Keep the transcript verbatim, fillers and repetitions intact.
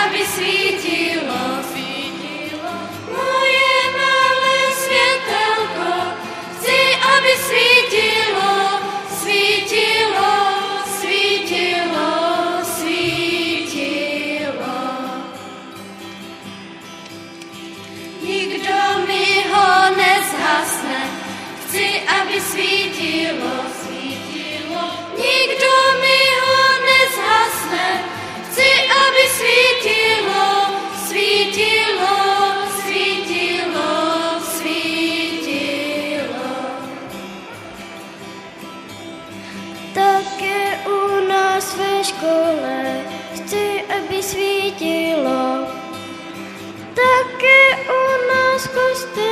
aby svítilo, svítilo moje malé světelko. Chci, aby svítilo, svítilo, svítilo, svítilo. Nikdo mi ho nezhasne. Chci, aby svítilo, svítilo. Nikdo mi ho nezhasne. Chci, aby svítilo, svítilo, svítilo, svítilo. Také u nás ve škole chci, aby svítilo. Také u nás v kostele